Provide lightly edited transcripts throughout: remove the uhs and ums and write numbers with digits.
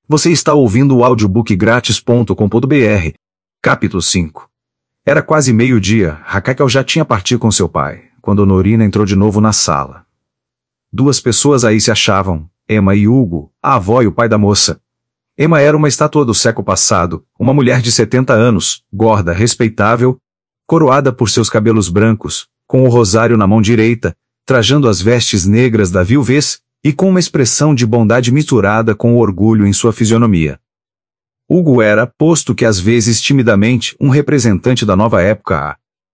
Você está ouvindo o audiobookgratis.com.br. Capítulo 5. Era quase meio-dia, Raquel já tinha partido com seu pai, quando Honorina entrou de novo na sala. Duas pessoas aí se achavam, Emma e Hugo, a avó e o pai da moça. Emma era uma estátua do século passado, uma mulher de 70 anos, gorda, respeitável, coroada por seus cabelos brancos, com o rosário na mão direita, trajando as vestes negras da viuvez, e com uma expressão de bondade misturada com o orgulho em sua fisionomia. Hugo era, posto que às vezes timidamente, um representante da nova época.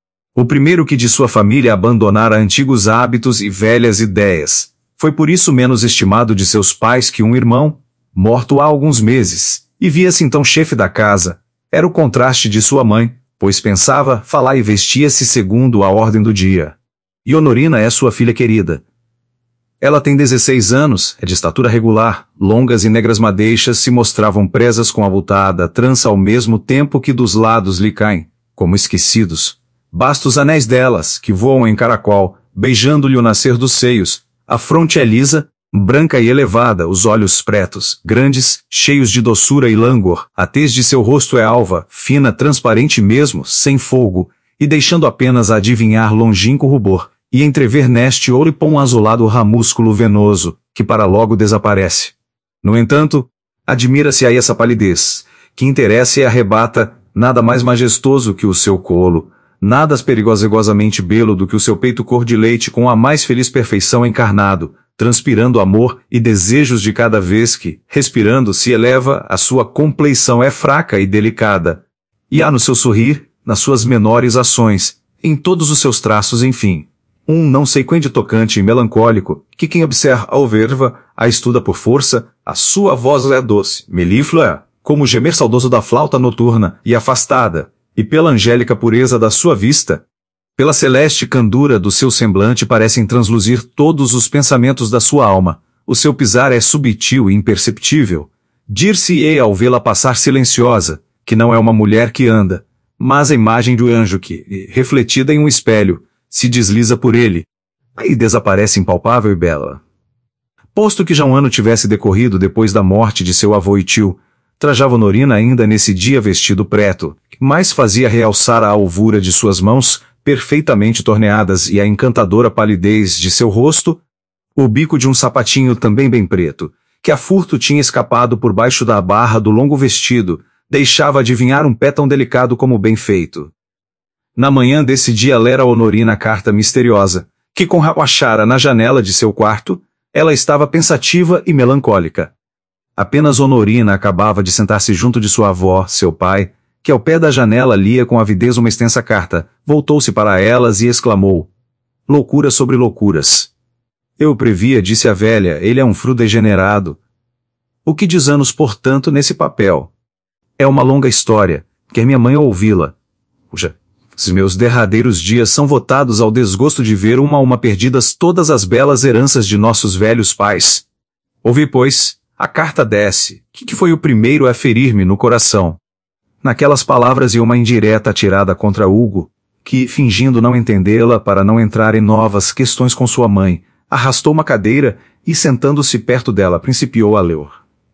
O primeiro que de sua família abandonara antigos hábitos e velhas ideias. Foi por isso menos estimado de seus pais que um irmão, morto há alguns meses, e via-se então chefe da casa. Era o contraste de sua mãe, pois pensava, falava e vestia-se segundo a ordem do dia. E Honorina é sua filha querida. Ela tem 16 anos, é de estatura regular, longas e negras madeixas se mostravam presas com avultada trança ao mesmo tempo que dos lados lhe caem, como esquecidos, bastos anéis delas, que voam em caracol, beijando-lhe o nascer dos seios. A fronte é lisa, branca e elevada, os olhos pretos, grandes, cheios de doçura e languor, a tez de seu rosto é alva, fina, transparente mesmo, sem fogo, e deixando apenas a adivinhar longínquo rubor, e entrever neste ouro-pom azulado ramúsculo venoso, que para logo desaparece. No entanto, admira-se aí essa palidez, que interessa e arrebata, nada mais majestoso que o seu colo, nada perigosamente belo do que o seu peito cor de leite com a mais feliz perfeição encarnado, transpirando amor e desejos de cada vez que, respirando, se eleva, a sua compleição é fraca e delicada. E há no seu sorrir, nas suas menores ações, em todos os seus traços, enfim, não sei quem de tocante e melancólico, que quem observa a verva, a estuda por força, a sua voz é doce, melíflua, como o gemer saudoso da flauta noturna, e afastada, e pela angélica pureza da sua vista, pela celeste candura do seu semblante parecem transluzir todos os pensamentos da sua alma, o seu pisar é subtil e imperceptível. Dir-se-ei ao vê-la passar silenciosa, que não é uma mulher que anda, mas a imagem do anjo que, refletida em um espelho, se desliza por ele, aí desaparece impalpável e bela. Posto que já um ano tivesse decorrido depois da morte de seu avô e tio, trajava Honorina ainda nesse dia vestido preto, que mais fazia realçar a alvura de suas mãos, perfeitamente torneadas e a encantadora palidez de seu rosto, o bico de um sapatinho também bem preto, que a furto tinha escapado por baixo da barra do longo vestido, deixava adivinhar um pé tão delicado como bem feito. Na manhã desse dia lera Honorina a carta misteriosa, que com achara na janela de seu quarto, ela estava pensativa e melancólica. Apenas Honorina acabava de sentar-se junto de sua avó, seu pai, que ao pé da janela lia com avidez uma extensa carta, voltou-se para elas e exclamou: "Loucura sobre loucuras. Eu previa", disse a velha, "ele é um fru degenerado. O que diz anos, portanto, nesse papel? É uma longa história, quer minha mãe ouvi-la. Puxa. Os meus derradeiros dias são votados ao desgosto de ver uma a uma perdidas todas as belas heranças de nossos velhos pais. Ouvi, pois, a carta desce, que foi o primeiro a ferir-me no coração. Naquelas palavras e uma indireta atirada contra Hugo, que, fingindo não entendê-la para não entrar em novas questões com sua mãe, arrastou uma cadeira e, sentando-se perto dela, principiou a ler.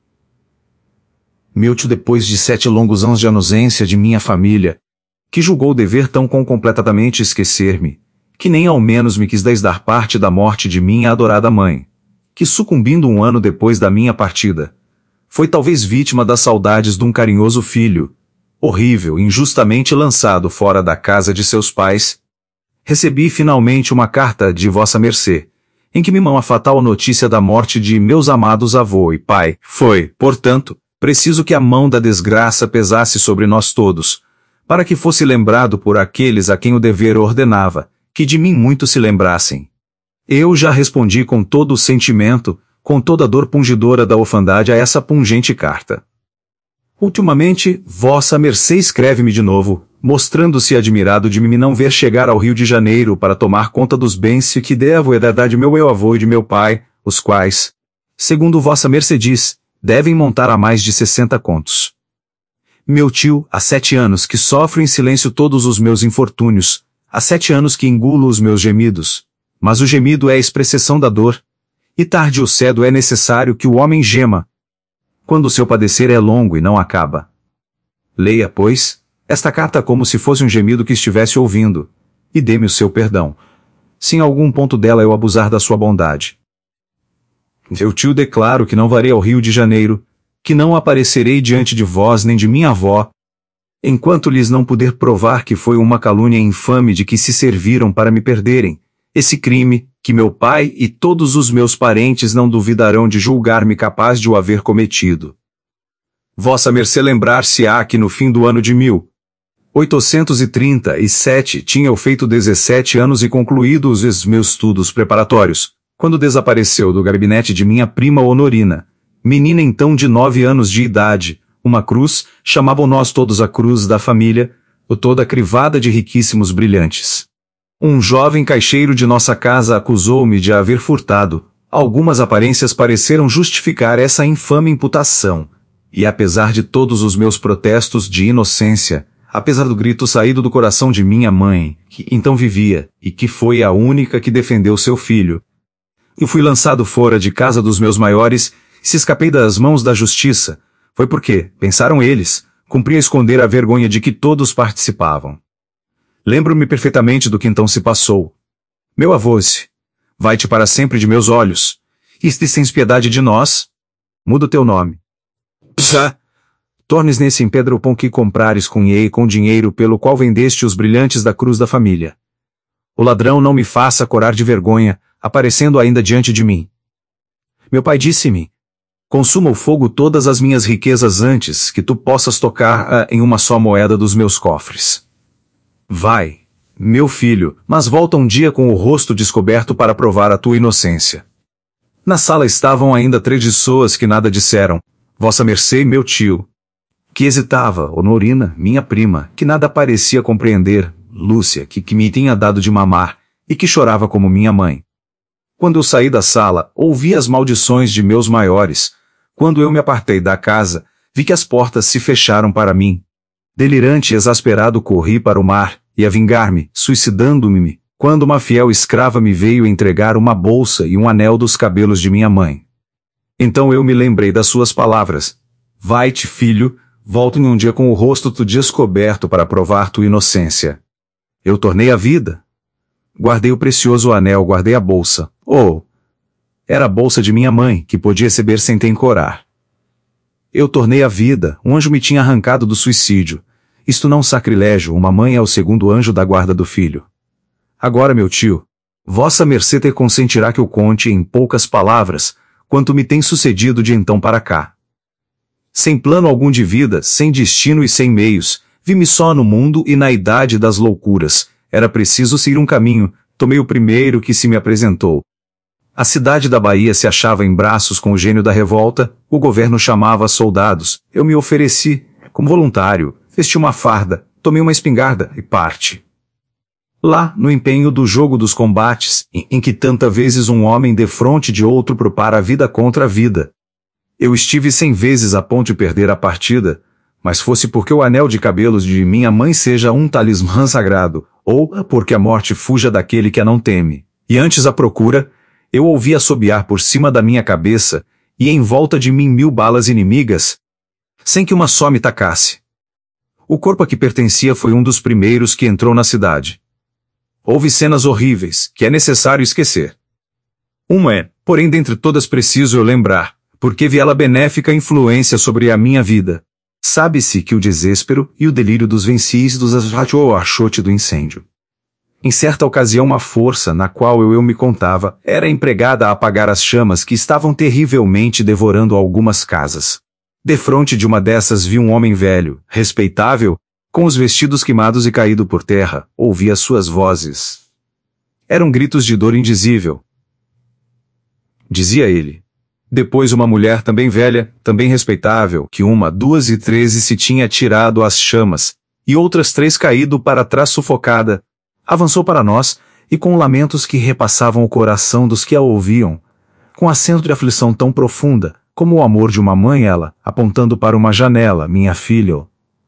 Meu tio, depois de 7 longos anos de ausência de minha família, que julgou dever tão completamente esquecer-me, que nem ao menos me quis dar parte da morte de minha adorada mãe, que sucumbindo um ano depois da minha partida, foi talvez vítima das saudades de um carinhoso filho, horrível, injustamente lançado fora da casa de seus pais. Recebi finalmente uma carta de vossa mercê, em que me mão a fatal notícia da morte de meus amados avô e pai. Foi, portanto, preciso que a mão da desgraça pesasse sobre nós todos, para que fosse lembrado por aqueles a quem o dever ordenava, que de mim muito se lembrassem. Eu já respondi com todo o sentimento, com toda a dor pungidora da orfandade a essa pungente carta. Ultimamente, vossa mercê escreve-me de novo, mostrando-se admirado de me não ver chegar ao Rio de Janeiro para tomar conta dos bens que devo herdar de meu avô e de meu pai, os quais, segundo vossa mercê diz, devem montar a mais de 60 contos. Meu tio, há 7 anos que sofre em silêncio todos os meus infortúnios, há 7 anos que engulo os meus gemidos, mas o gemido é a expressão da dor, e tarde ou cedo é necessário que o homem gema. quando o seu padecer é longo e não acaba. Leia, pois, esta carta como se fosse um gemido que estivesse ouvindo, e dê-me o seu perdão, se em algum ponto dela eu abusar da sua bondade. Eu te o declaro que não varei ao Rio de Janeiro, que não aparecerei diante de vós nem de minha avó, enquanto lhes não puder provar que foi uma calúnia infame de que se serviram para me perderem, esse crime, que meu pai e todos os meus parentes não duvidarão de julgar-me capaz de o haver cometido. Vossa mercê lembrar-se-á que no fim do ano de 1837 tinha eu feito 17 anos e concluído os meus estudos preparatórios, quando desapareceu do gabinete de minha prima Honorina, menina então de 9 anos de idade, uma cruz, chamavam nós todos a cruz da família, toda crivada de riquíssimos brilhantes. Um jovem caixeiro de nossa casa acusou-me de a haver furtado. Algumas aparências pareceram justificar essa infame imputação, e apesar de todos os meus protestos de inocência, apesar do grito saído do coração de minha mãe, que então vivia, e que foi a única que defendeu seu filho, eu fui lançado fora de casa dos meus maiores, e se escapei das mãos da justiça, foi porque, pensaram eles, cumpria esconder a vergonha de que todos participavam. Lembro-me perfeitamente do que então se passou. Meu avô-se, vai-te para sempre de meus olhos, e se tens piedade de nós, muda o teu nome. Psá! Tornes nesse empedra o pão que comprares com dinheiro pelo qual vendeste os brilhantes da cruz da família. O ladrão não me faça corar de vergonha, aparecendo ainda diante de mim. Meu pai disse-me, consuma o fogo todas as minhas riquezas antes que tu possas tocar em uma só moeda dos meus cofres. Vai, meu filho, mas volta um dia com o rosto descoberto para provar a tua inocência. Na sala estavam ainda 3 pessoas que nada disseram, vossa mercê e meu tio, que hesitava, Honorina, minha prima, que nada parecia compreender, Lúcia, que me tinha dado de mamar, e que chorava como minha mãe. Quando eu saí da sala, ouvi as maldições de meus maiores. Quando eu me apartei da casa, vi que as portas se fecharam para mim. Delirante e exasperado corri para o mar, e a vingar-me, suicidando-me, quando uma fiel escrava me veio entregar uma bolsa e um anel dos cabelos de minha mãe. Então eu me lembrei das suas palavras. Vai-te, filho, volto em um dia com o rosto tu descoberto para provar tua inocência. Eu tornei a vida. Guardei o precioso anel, guardei a bolsa. Era a bolsa de minha mãe, que podia receber sem tencorar. Eu tornei a vida, um anjo me tinha arrancado do suicídio. Isto não sacrilégio, uma mãe é o segundo anjo da guarda do filho. Agora, meu tio, vossa mercê te consentirá que eu conte em poucas palavras, quanto me tem sucedido de então para cá. Sem plano algum de vida, sem destino e sem meios, vi-me só no mundo e na idade das loucuras. Era preciso seguir um caminho, tomei o primeiro que se me apresentou. A cidade da Bahia se achava em braços com o gênio da revolta, o governo chamava soldados, eu me ofereci, como voluntário, vesti uma farda, tomei uma espingarda e parte. Lá, no empenho do jogo dos combates, em que tanta vezes um homem defronte de outro prepara a vida contra a vida. Eu estive 100 vezes a ponto de perder a partida, mas fosse porque o anel de cabelos de minha mãe seja um talismã sagrado, ou porque a morte fuja daquele que a não teme. E antes a procura, eu ouvi assobiar por cima da minha cabeça, e em volta de mim 1000 balas inimigas, sem que uma só me tacasse. O corpo a que pertencia foi um dos primeiros que entrou na cidade. Houve cenas horríveis, que é necessário esquecer. Uma é, porém dentre todas preciso eu lembrar, porque vi ela benéfica influência sobre a minha vida. Sabe-se que o desespero e o delírio dos vencidos achou o achote do incêndio. Em certa ocasião uma força na qual eu me contava era empregada a apagar as chamas que estavam terrivelmente devorando algumas casas. Defronte de uma dessas vi um homem velho, respeitável, com os vestidos queimados e caído por terra, ouvi as suas vozes. Eram gritos de dor indizível. Dizia ele. Depois uma mulher também velha, também respeitável, que 1, 2 e 13 se tinha atirado às chamas, e outras 3 caído para trás sufocada, avançou para nós, e com lamentos que repassavam o coração dos que a ouviam, com acento de aflição tão profunda, como o amor de uma mãe ela, apontando para uma janela, minha filha.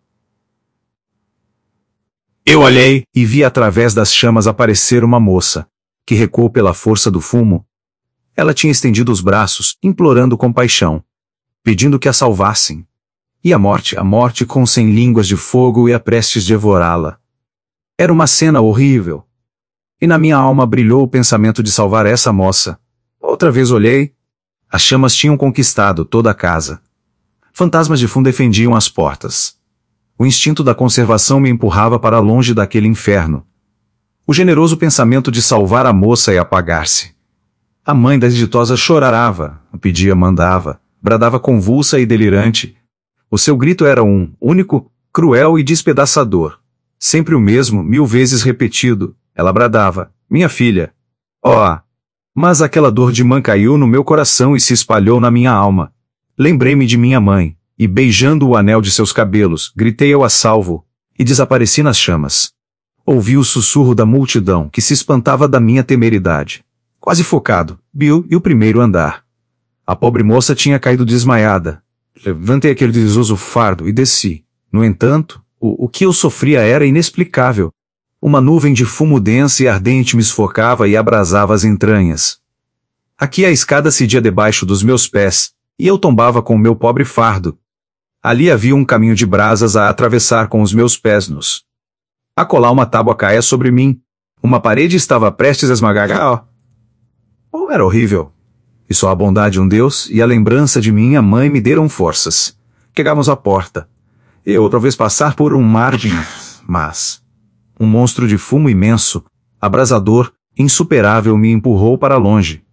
Eu olhei, e vi através das chamas aparecer uma moça, que recuou pela força do fumo. Ela tinha estendido os braços, implorando compaixão. pedindo que a salvassem. E a morte com 100 línguas de fogo ia prestes devorá-la. Era uma cena horrível. E na minha alma brilhou o pensamento de salvar essa moça. Outra vez olhei. As chamas tinham conquistado toda a casa. Fantasmas de fumo defendiam as portas. O instinto da conservação me empurrava para longe daquele inferno. O generoso pensamento de salvar a moça e apagar-se. A mãe da ditosa chorava, pedia, mandava, bradava convulsa e delirante. O seu grito era um, único, cruel e despedaçador. Sempre o mesmo, 1000 vezes repetido. Ela bradava, minha filha. Oh! Mas aquela dor de mãe caiu no meu coração e se espalhou na minha alma. Lembrei-me de minha mãe, e beijando o anel de seus cabelos, gritei eu a salvo, e desapareci nas chamas. Ouvi o sussurro da multidão, que se espantava da minha temeridade. Quase focado, Bill e o primeiro andar. A pobre moça tinha caído desmaiada. Levantei aquele desuso fardo e desci. No entanto, o que eu sofria era inexplicável. Uma nuvem de fumo densa e ardente me sufocava e abrasava as entranhas. Aqui a escada cedia debaixo dos meus pés, e eu tombava com o meu pobre fardo. Ali havia um caminho de brasas a atravessar com os meus pés nus. Acolá uma tábua caía sobre mim. Uma parede estava prestes a esmagar. Era horrível. E só a bondade de um Deus e a lembrança de minha mãe me deram forças. Chegávamos à porta. Eu outra vez passar por um mar de... Mas... um monstro de fumo imenso, abrasador, insuperável me empurrou para longe.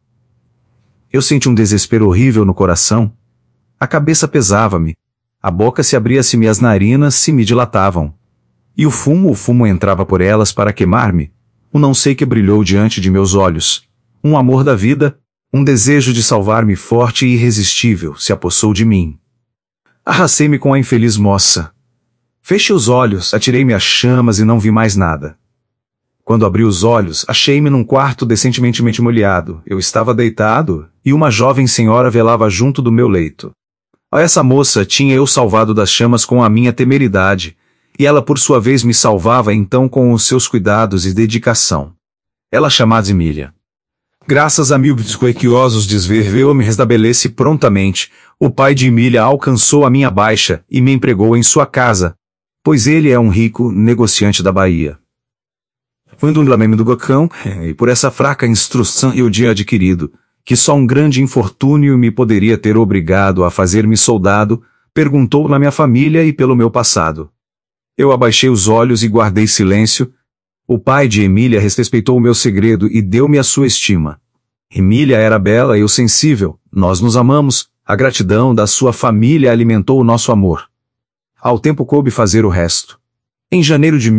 Eu senti um desespero horrível no coração. A cabeça pesava-me. A boca se abria-se-me, as narinas se me dilatavam. E o fumo entrava por elas para queimar-me. O não sei que brilhou diante de meus olhos. Um amor da vida, um desejo de salvar-me forte e irresistível se apossou de mim. Arracei-me com a infeliz moça. Fechei os olhos, atirei-me às chamas e não vi mais nada. Quando abri os olhos, achei-me num quarto decentemente molhado. Eu estava deitado, e uma jovem senhora velava junto do meu leito. A essa moça tinha eu salvado das chamas com a minha temeridade, e ela por sua vez me salvava então com os seus cuidados e dedicação. Ela chamada Emília. Graças a 1000 biscoiquiosos desver eu me restabeleci prontamente. O pai de Emília alcançou a minha baixa e me empregou em sua casa, pois ele é um rico negociante da Bahia. Foi um lamento do Gocão, e por essa fraca instrução eu tinha adquirido, que só um grande infortúnio me poderia ter obrigado a fazer-me soldado, perguntou na minha família e pelo meu passado. Eu abaixei os olhos e guardei silêncio. O pai de Emília respeitou o meu segredo e deu-me a sua estima. Emília era bela e eu sensível, nós nos amamos, a gratidão da sua família alimentou o nosso amor. Ao tempo coube fazer o resto. Em janeiro de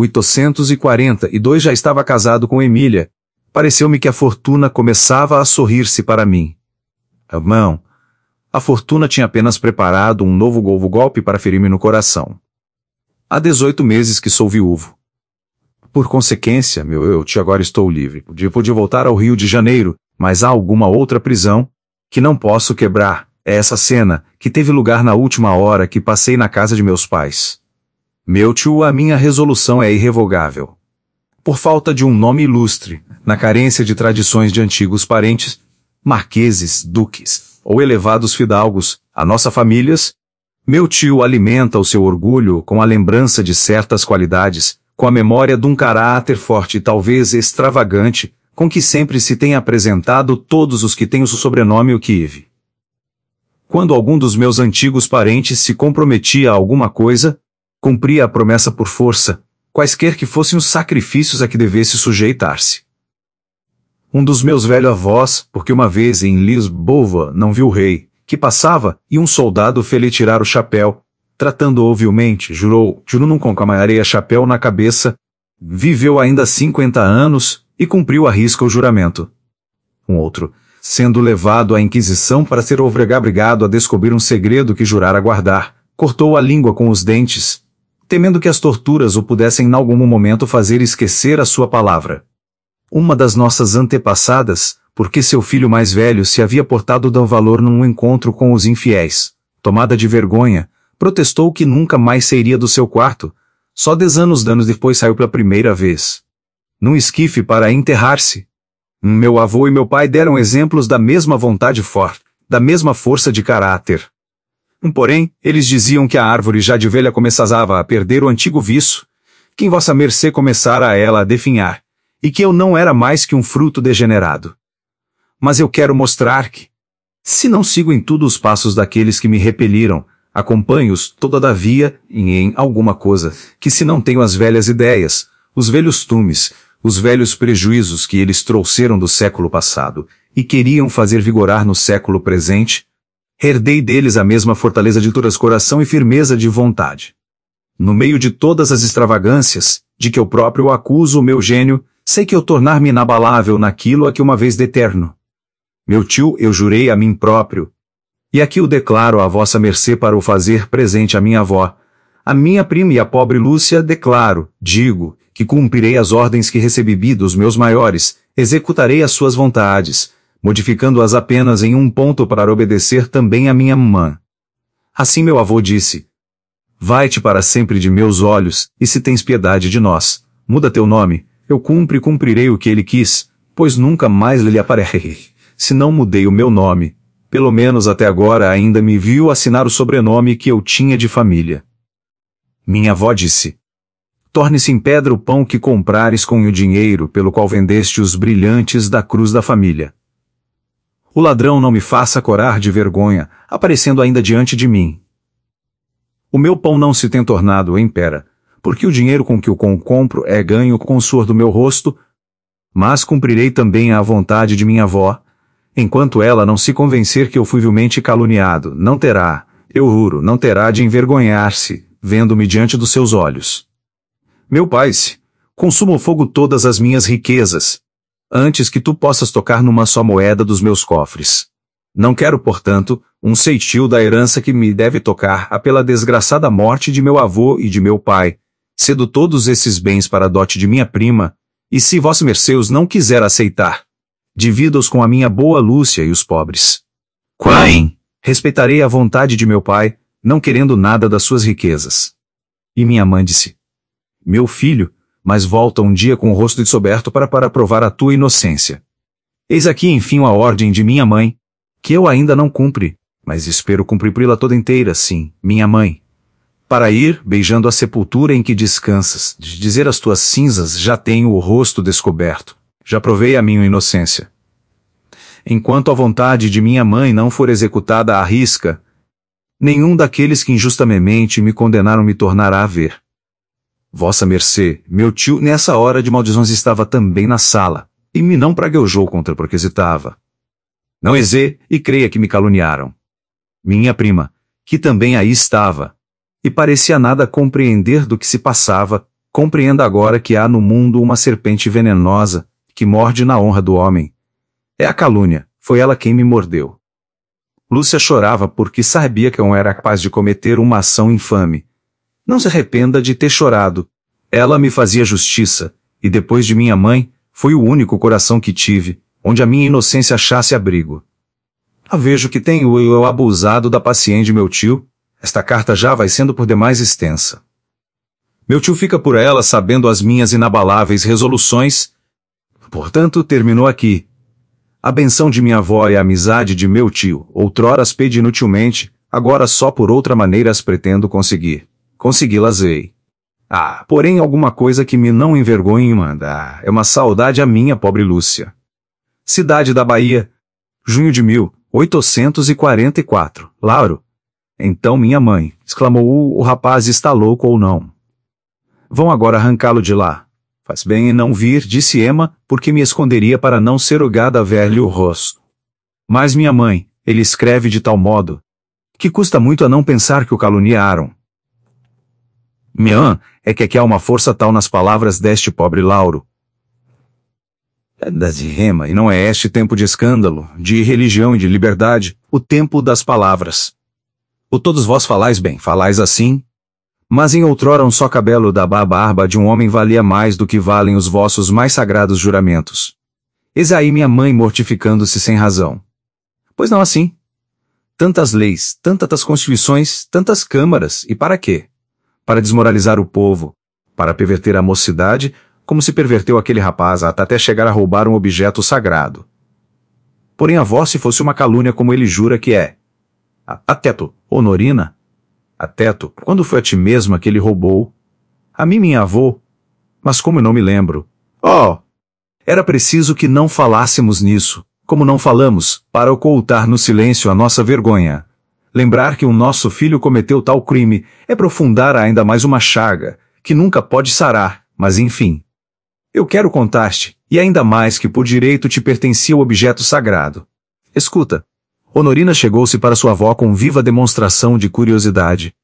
1842 já estava casado com Emília. Pareceu-me que a fortuna começava a sorrir-se para mim. Não, a fortuna tinha apenas preparado um novo golpe para ferir-me no coração. Há 18 meses que sou viúvo. Por consequência, eu agora estou livre. Pude voltar ao Rio de Janeiro, mas há alguma outra prisão que não posso quebrar. É essa cena, que teve lugar na última hora que passei na casa de meus pais. Meu tio, a minha resolução é irrevogável. Por falta de um nome ilustre, na carência de tradições de antigos parentes, marqueses, duques, ou elevados fidalgos, a nossa famílias, meu tio alimenta o seu orgulho com a lembrança de certas qualidades, com a memória de um caráter forte e talvez extravagante, com que sempre se tem apresentado todos os que têm o sobrenome O'Keefe. Quando algum dos meus antigos parentes se comprometia a alguma coisa, cumpria a promessa por força, quaisquer que fossem os sacrifícios a que devesse sujeitar-se. Um dos meus velhos avós, porque uma vez em Lisboa não viu o rei, que passava, e um soldado fê-lhe tirar o chapéu, tratando-o vilmente, jurou num com a areia chapéu na cabeça, viveu ainda 50 anos, e cumpriu à risca o juramento. Um outro, sendo levado à Inquisição para ser obrigado a descobrir um segredo que jurara guardar, cortou a língua com os dentes, temendo que as torturas o pudessem em algum momento fazer esquecer a sua palavra. Uma das nossas antepassadas, porque seu filho mais velho se havia portado de valor num encontro com os infiéis, tomada de vergonha, protestou que nunca mais sairia do seu quarto, só 10 anos depois saiu pela primeira vez. Num esquife para enterrar-se. Meu avô e meu pai deram exemplos da mesma vontade forte. da mesma força de caráter. Porém, eles diziam que a árvore já de velha começava a perder o antigo viço, que em vossa mercê começara a ela a definhar, e que eu não era mais que um fruto degenerado. Mas eu quero mostrar que, se não sigo em tudo os passos daqueles que me repeliram, acompanho-os, todavia, em alguma coisa, que se não tenho as velhas ideias, os velhos tumes, os velhos prejuízos que eles trouxeram do século passado, e queriam fazer vigorar no século presente, herdei deles a mesma fortaleza de coração e firmeza de vontade. No meio de todas as extravagâncias, de que eu próprio acuso o meu gênio, sei que eu tornar-me inabalável naquilo a que uma vez deterno. Meu tio eu jurei a mim próprio, e aqui o declaro a vossa mercê para o fazer presente à minha avó, a minha prima e a pobre Lúcia digo, que cumprirei as ordens que recebi dos meus maiores, executarei as suas vontades, modificando-as apenas em um ponto para obedecer também a minha mãe. Assim meu avô disse: vai-te para sempre de meus olhos, e se tens piedade de nós, muda teu nome, eu cumprirei o que ele quis, pois nunca mais lhe aparecerei. Se não mudei o meu nome, pelo menos até agora ainda me viu assinar o sobrenome que eu tinha de família. Minha avó disse: torne-se em pedra o pão que comprares com o dinheiro pelo qual vendeste os brilhantes da cruz da família. O ladrão não me faça corar de vergonha, aparecendo ainda diante de mim. O meu pão não se tem tornado em pera, porque o dinheiro com que o compro é ganho com o suor do meu rosto, mas cumprirei também a vontade de minha avó, enquanto ela não se convencer que eu fui vilmente caluniado, não terá, eu juro, não terá de envergonhar-se, vendo-me diante dos seus olhos. Meu pai, consuma o fogo todas as minhas riquezas, antes que tu possas tocar numa só moeda dos meus cofres. Não quero, portanto, um ceitil da herança que me deve tocar pela desgraçada morte de meu avô e de meu pai, cedo todos esses bens para a dote de minha prima, e se vossa mercê os não quiser aceitar, divida-os com a minha boa Lúcia e os pobres. Quain, respeitarei a vontade de meu pai, não querendo nada das suas riquezas. E minha mãe disse: meu filho, mas volta um dia com o rosto descoberto para provar a tua inocência. Eis aqui enfim a ordem de minha mãe, que eu ainda não cumpri, mas espero cumpri-la toda inteira, sim, minha mãe. Para ir, beijando a sepultura em que descansas, de dizer às tuas cinzas, já tenho o rosto descoberto, já provei a minha inocência. Enquanto a vontade de minha mãe não for executada à risca, nenhum daqueles que injustamente me condenaram me tornará a ver. Vossa mercê, meu tio, nessa hora de maldições estava também na sala, e me não praguejou contra porque hesitava. Não exê, e creia que me caluniaram. Minha prima, que também aí estava, e parecia nada compreender do que se passava, compreenda agora que há no mundo uma serpente venenosa, que morde na honra do homem. É a calúnia, foi ela quem me mordeu. Lúcia chorava porque sabia que eu era capaz de cometer uma ação infame. Não se arrependa de ter chorado. Ela me fazia justiça, e depois de minha mãe, foi o único coração que tive, onde a minha inocência achasse abrigo. Vejo que tenho eu abusado da paciência de meu tio, esta carta já vai sendo por demais extensa. Meu tio fica por ela sabendo as minhas inabaláveis resoluções, portanto terminou aqui. A benção de minha avó e a amizade de meu tio, outrora as pedi inutilmente, agora só por outra maneira as pretendo conseguir. Consegui-las-ei. Porém alguma coisa que me não envergonhe manda, é uma saudade a minha pobre Lúcia. Cidade da Bahia, junho de 1844, Lauro. Então minha mãe, exclamou o rapaz está louco ou não? Vão agora arrancá-lo de lá. Faz bem em não vir, disse Emma, porque me esconderia para não ser ogada a ver-lhe o rosto. Mas minha mãe, ele escreve de tal modo, que custa muito a não pensar que o caluniaram. É que aqui há uma força tal nas palavras deste pobre Lauro. É da de Emma, e não é este tempo de escândalo, de religião e de liberdade, o tempo das palavras. O todos vós falais bem, falais assim, mas em outrora um só cabelo da barba de um homem valia mais do que valem os vossos mais sagrados juramentos. Eis aí minha mãe mortificando-se sem razão. Pois não assim. Tantas leis, tantas constituições, tantas câmaras, e para quê? Para desmoralizar o povo, para perverter a mocidade, como se perverteu aquele rapaz até chegar a roubar um objeto sagrado. Porém a voz se fosse uma calúnia como ele jura que é. Ateto, Honorina? Ateto, quando foi a ti mesma que ele roubou? A mim, minha avó? Mas como eu não me lembro. Oh! Era preciso que não falássemos nisso, como não falamos, para ocultar no silêncio a nossa vergonha. Lembrar que o nosso filho cometeu tal crime é aprofundar ainda mais uma chaga, que nunca pode sarar, mas enfim. Eu quero contar-te, e ainda mais que por direito te pertencia o objeto sagrado. Escuta. Honorina chegou-se para sua avó com viva demonstração de curiosidade.